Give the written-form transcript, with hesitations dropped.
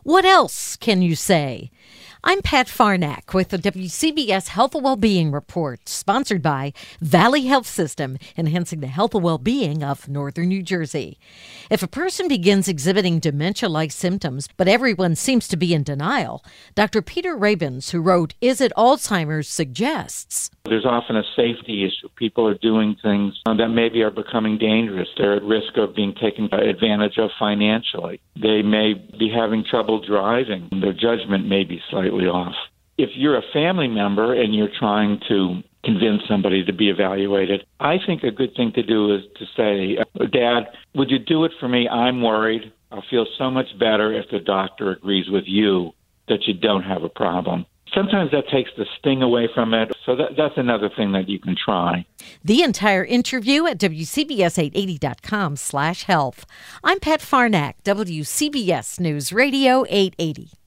What else can you say? I'm Pat Farnack with the WCBS Health and Wellbeing Report, sponsored by Valley Health System, enhancing the health and well-being of Northern New Jersey. If a person begins exhibiting dementia-like symptoms, but everyone seems to be in denial, Dr. Peter Rabins, who wrote Is It Alzheimer's?, suggests. There's often a safety issue. People are doing things that maybe are becoming dangerous. They're at risk of being taken advantage of financially. They may be having trouble driving. Their judgment may be slightly off. If you're a family member and you're trying to convince somebody to be evaluated, I think a good thing to do is to say, Dad, would you do it for me? I'm worried. I'll feel so much better if the doctor agrees with you that you don't have a problem. Sometimes that takes the sting away from it, so that's another thing that you can try. The entire interview at WCBS880.com/health. I'm Pat Farnack, WCBS News Radio 880.